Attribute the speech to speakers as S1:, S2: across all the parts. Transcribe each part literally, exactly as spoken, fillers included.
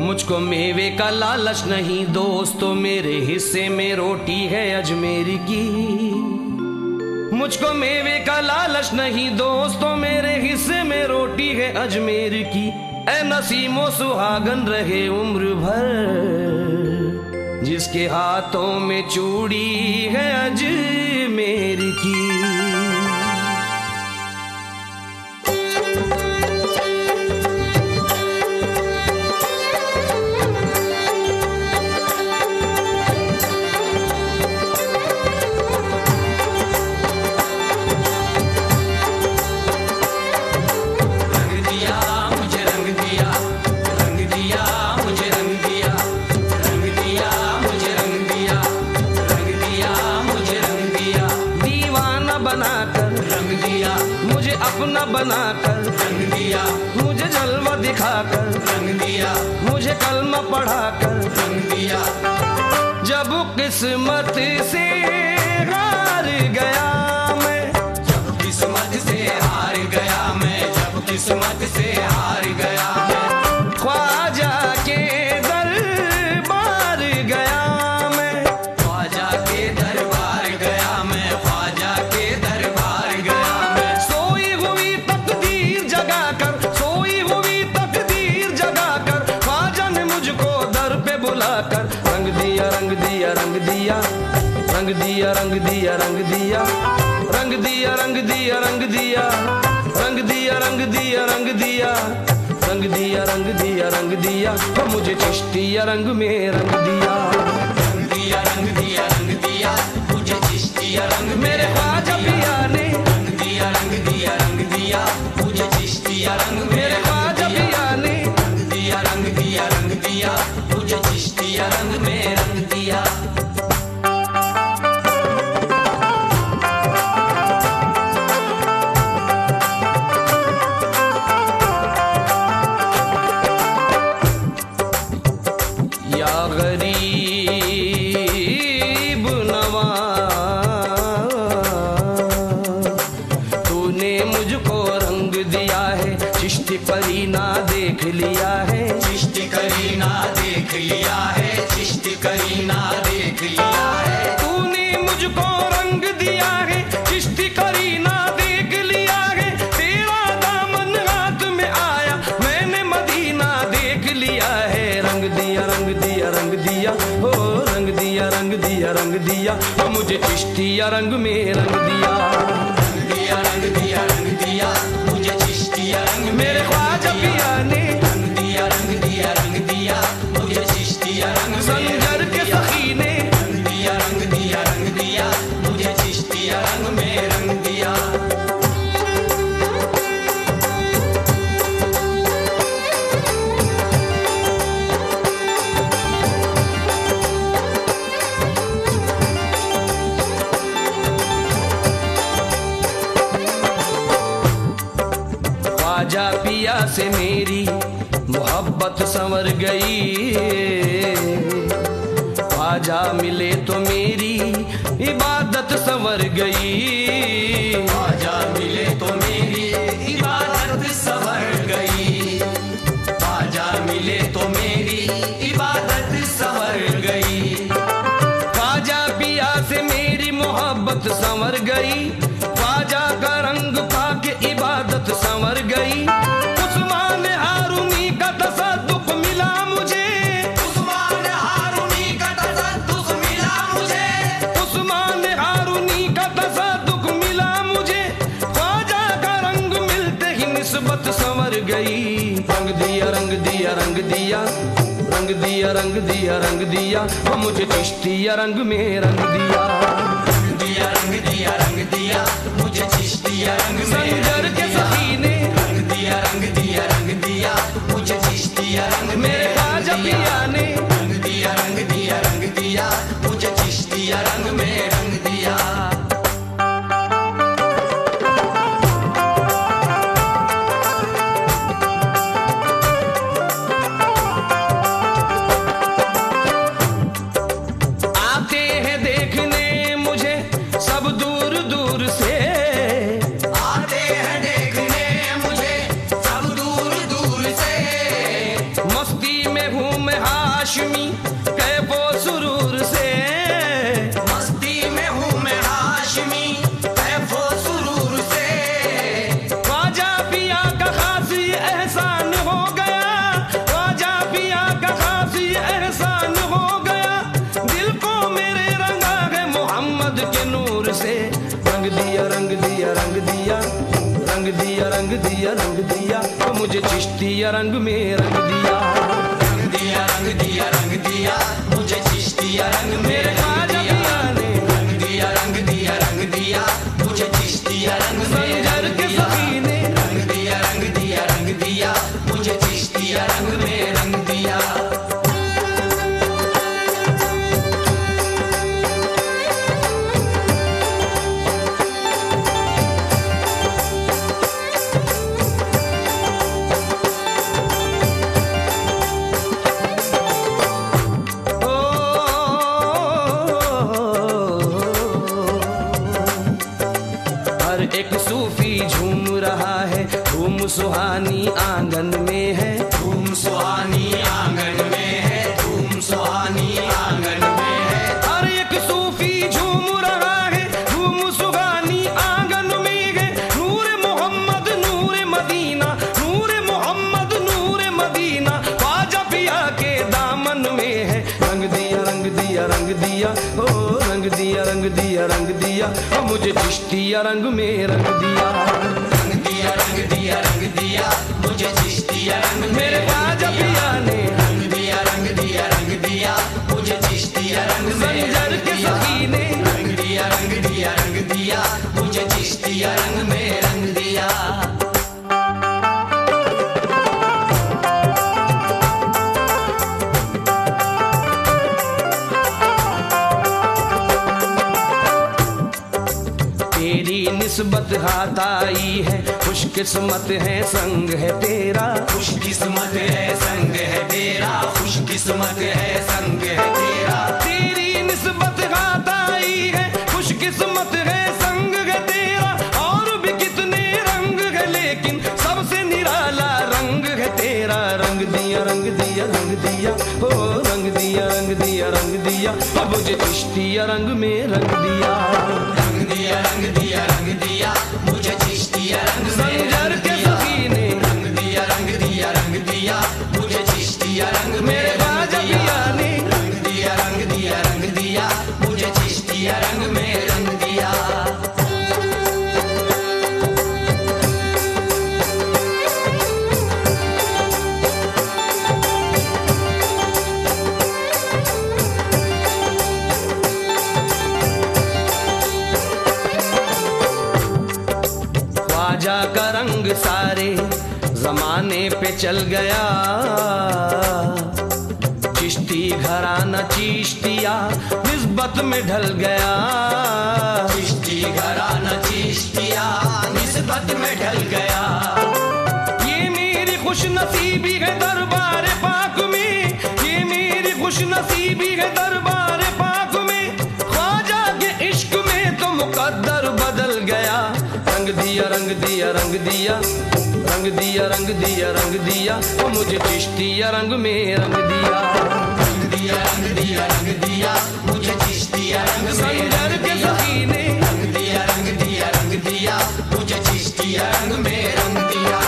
S1: मुझको मेवे का लालच नहीं दोस्तों, मेरे हिस्से में रोटी है अजमेर की। मुझको मेवे का लालच नहीं दोस्तों, मेरे हिस्से में रोटी है अजमेर की। ऐ नसीमो सुहागन रहे उम्र भर, जिसके हाथों में चूड़ी है अजमेर की। अपना बनाकर रंग दिया, मुझे जलवा दिखाकर रंग दिया, मुझे कलमा पढ़ाकर रंग दिया। जब किस्मत से हार गया मैं, जब किस्मत से हार गया मैं, जब किस्मत से हार गया मैं, ख्वाजा के दरबार गया मैं, ख्वाजा के दरबार गया मैं, ख्वाजा के दरबार गया मैं। सोई हुई तकदीर जगाकर, सोई हुई तकदीर जगाकर, ख्वाजा ने मुझको दर पे बुलाकर रंग दिया, रंग दिया, रंग दिया, रंग दिया, रंग दिया, रंग दिया, रंग दिया, रंग दिया, रंग दिया, रंग दिया, रंग दिया, रंग दिया, रंग दिया, रंग दिया, रंग दिया, तो मुझे चिश्तिया रंग में रंग दिया। रंग दिया, रंग दिया, रंग दिया, मुझे चिश्तिया रंग मेरे ख्वाजा पिया ने रंग दिया, रंग दिया, रंग दिया, मुझे चिश्तिया रंग मेरे ख्वाजा पिया ने रंग दिया, रंग दिया, रंग दिया, मुझे चिश्तिया रंग में रंग दिया। गरीब नवाज तूने मुझको रंग दिया है, चिश्ती करीना देख लिया है, चिश्ती करीना देख लिया है, चिश्ती करीना देख लिया है। तूने मुझको रंग दिया है, चिश्ती करीना देख लिया है, तेरा दामन हाथ में आया, मैंने मदीना देख लिया है। रंग दिया, रंग दिया, रंग दिया, ओ रंग दिया, रंग दिया, रंग दिया, ओ मुझे चिश्तिया रंग में रंग दिया। रंग दिया, रंग दिया, रंग दिया, मुझे चिश्तिया रंग मेरे ख्वाजा पिया ने रंग दिया, रंग दिया, रंग दिया, मुझे चिश्तिया रंग संजर के सखी ने रंग दिया, रंग दिया, रंग दिया, मुझे चिश्तिया रंग में रंग दिया। ख्वाजा पिया से मेरी मोहब्बत संवर गई, ख्वाजा मिले तो मेरी इबादत संवर गई, ख्वाजा मिले तो मेरी इबादत संवर गई, ख्वाजा मिले तो मेरी इबादत संवर गई। ख्वाजा पिया से मेरी मोहब्बत संवर गई, ख्वाजा का रंग पाके इबादत संवर गई। उस्मान हारूनी का तसद्दुक मिला मुझे, उस्मान हारूनी का तसद्दुक मिला मुझे, उस्मान हारूनी का तसद्दुक मिला मुझे, ख्वाजा का रंग मिलते ही निस्बत संवर गई। रंग दिया, रंग दिया, रंग दिया, रंग दिया, रंग दिया, रंग दिया, वो मुझे चिश्तिया रंग में रंग दिया। रंग दिया, रंग दिया, रंग दिया, मुझे चिश्तिया रंग संजर के सखी ने रंग दिया, रंग दिया, रंग दिया, मुझे चिश्तिया रंग मेरे ख्वाजा पिया ने रंग दिया, रंग दिया, रंग दिया, मुझे चिश्तिया रंग में रंग दिया। आते हैं देखने मुझे सब दूर दूर से, आते हैं देखने रंग दिया रंग दिया वो मुझे चिश्तिया रंग में रंग दिया। रंग दिया रंग दिया रंग दिया मुझे चिश्तिया रंग में रंग दिया ने रंग दिया रंग दिया रंग दिया मुझे चिश्तिया रंग में रंग दिया रंग दिया रंग दिया रंग दिया मुझे चिश्तिया रंग में रंग दिया। एक सूफी झूम रहा है धूम सुहानी आंगन में है धूम सुहानी आंगन में है धूम सुहानी आंगन में है। हर एक सूफी झूम रहा है धूम सुहानी आंगन में है। नूर मोहम्मद नूर मदीना नूर मोहम्मद नूर मदीना ख्वाजा पिया के दामन में है। रंग दिया रंग दिया रंग दिया ओ रंग दिया रंग दिया रंग दिया और मुझे चिश्तिया रंग में रंग दिया। रंग दिया रंग दिया रंग दिया मुझे चिश्तिया रंग मेरे ख्वाजा पिया ने रंग दिया रंग दिया रंग दिया मुझे चिश्तिया रंग संजर के सखी ने रंग दिया रंग दिया रंग दिया मुझे चिश्तिया रंग में रंग दिया। तेरी निस्बत हाथ आई है खुशकिस्मत है संग है तेरा खुशकिस्मत है संग है तेरा खुशकिस्मत है संग है तेरा। तेरी निस्बत हाथ आई है खुशकिस्मत है संग है तेरा। और भी कितने रंग है लेकिन सबसे निराला रंग है तेरा। रंग दिया रंग दिया रंग दिया ओ रंग दिया रंग दिया रंग दिया अब मुझे चिश्तिया रंग में रंग दिया। रंग दिया रंग दिया रंग दिया मुझे चिश्तिया रंग संजर के सखी ने रंग दिया रंग दिया रंग दिया मुझे चिश्तिया रंग मेरे ख्वाजा पिया ने रंग दिया रंग दिया रंग दिया मुझे चिश्तिया रंग में रंग दिया। ख्वाजा का रंग सारे जमाने पे चल गया। चिश्ती घराना चिश्तिया निस्बत में ढल गया। चिश्ती घराना चिश्तिया निस्बत में ढल गया। ये मेरी खुश नसीबी है दरबार पाक में ये मेरी खुश नसीबी है दरबार पाक में। ख्वाजा के इश्क में तो मुकद्दर बदल गया। रंग दिया रंग दिया रंग दिया रंग दिया रंग दिया रंग दिया और मुझे चिश्तिया रंग में रंग दिया। रंग दिया रंग दिया रंग दिया मुझे चिश्तिया रंग में संजर के सखी ने रंग दिया रंग दिया रंग दिया मुझे चिश्तिया रंग में रंग दिया।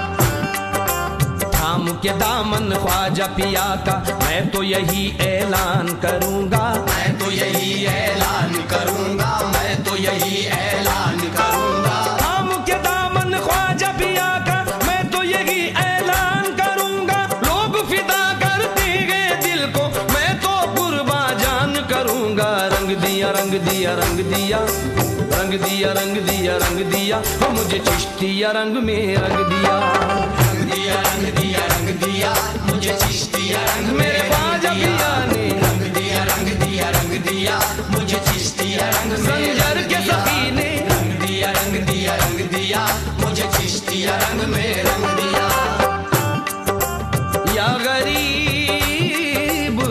S1: थाम के दामन ख्वाजा पिया का मैं तो यही ऐलान करूंगा मैं तो यही ऐलान करूंगा मैं तो यही ऐलान करूंगा। थाम के दामन ख्वाजा पिया का मैं तो यही ऐलान करूंगा। लोग फिदा करते गए दिल को मैं तो कुर्बा जान करूंगा। रंग दिया रंग दिया रंग दिया रंग दिया रंग दिया रंग दिया और मुझे चिश्तिया रंग में रंग दिया। रंग दिया रंग दिया रंग दिया मुझे चिश्तिया रंग मेरे ख्वाजा पिया ने रंग दिया रंग दिया रंग दिया मुझे चिश्तिया रंग संजर के सखी ने रंग दिया रंग दिया रंग दिया मुझे चिश्तिया रंग में रंग दिया। या गरीब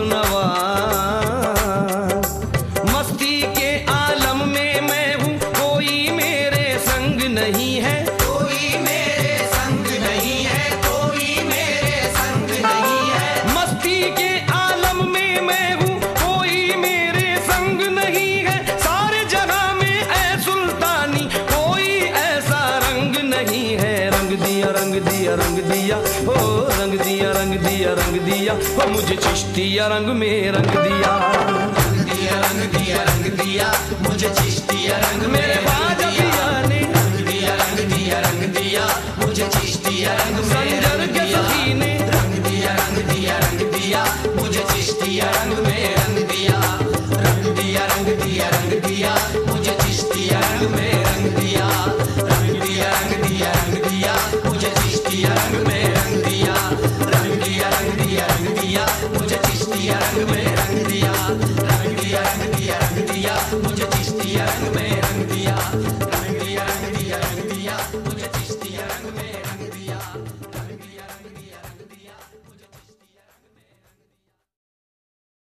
S1: नवाज मस्ती के आलम में मैं हूँ कोई मेरे संग नहीं है कोई मेरे संग नहीं है कोई मेरे संग नहीं है। मस्ती के आलम में मैं हूँ कोई मेरे संग नहीं है। सारे जगह में ऐ सुल्तानी कोई ऐसा रंग नहीं है। रंग दिया रंग दिया रंग दिया ओ रंग दिया रंग दिया रंग दिया ओ मुझे चिश्तिया रंग में रंग दिया। रंग दिया रंग दिया रंग दिया मुझे चिश्तिया रंग मेरे ख्वाजा पिया ने रंग दिया रंग दिया रंग दिया। दिया रंग में संजर के सखी ने रंग दिया रंग दिया रंग दिया मुझे चिश्तिया रंग में रंग दिया रंग दिया रंग दिया रंग दिया मुझे चिश्तिया रंग में रंग दिया रंग दिया रंग दिया रंग दिया मुझे चिश्तिया रंग में रंग दिया रंग दिया रंग दिया रंग दिया मुझे चिश्तिया रंग में